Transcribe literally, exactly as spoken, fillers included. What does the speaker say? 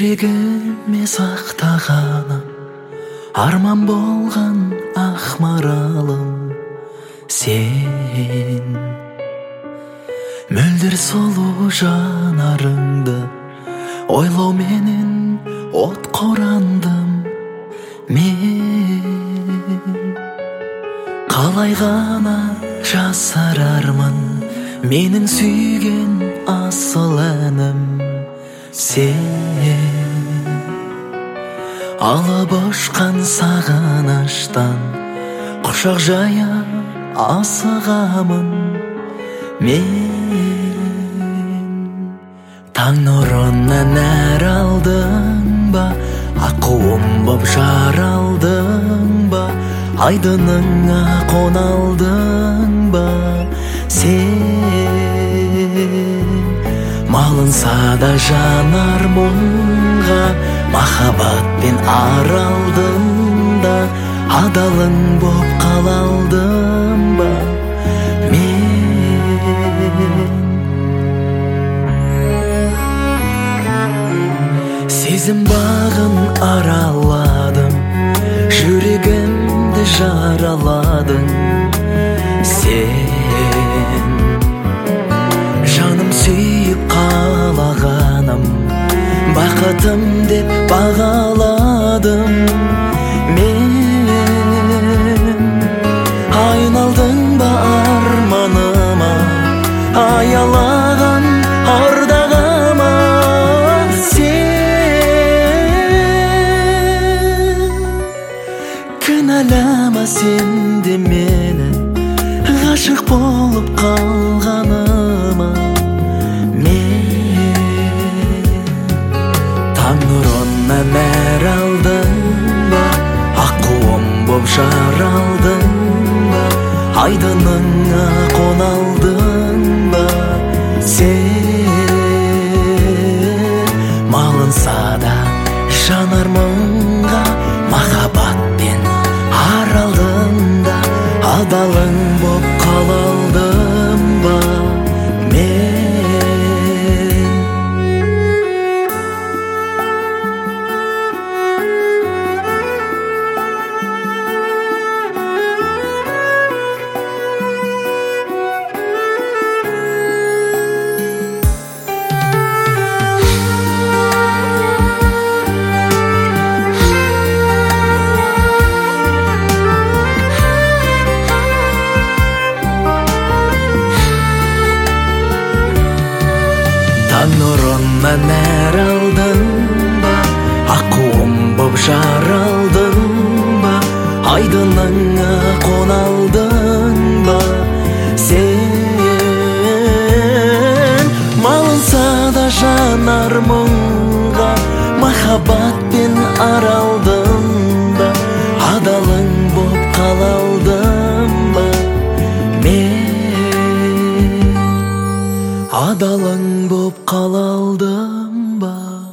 жүрегіме сақтағаным арман болған ақ маралым сен. Мөлдір сұлу жанарыңды ойлау менен от қорандым мен. Қалай ғана жасарармын менің сүйген асыл әнім сен. Алып ұшқан сағыныштан құшақ жая асығамын мен. Таң нұрынан нәр алдың ба, аққуым боп жаралдың ба, айдыныңа қоналдың ба сен. Малынса да жанар мұңға, махаббатпен аралдың да, адалың боп қалалдың ба мен. Сезім бағын араладың, жүрегімді жараладың сен. Жаным сүйіп қалағаным, бақытым деп бағаладым мен. Айналдың ба арманыма, аялаған ардағыма сен. Кінәлама сен де мені ғашық болып қалғаныма мен. Таң нұрынан нәр алдың ба, аққуым боп жаралдың ба, айдыныңа қоналдың ба сен. Малынса да жанар мұңға, махаббатпен аралдың да, адалың боп қалалдың ба мен. Таң нұрынан нәр алдың ба, аққуым боп жаралдың ба, айдыныңа қоналдың ба сен. Малынса да жанар мұңға, махаббатпен аралдың ба, адалың боп қалалдың ба мен. Адалың боп қалалдың ба.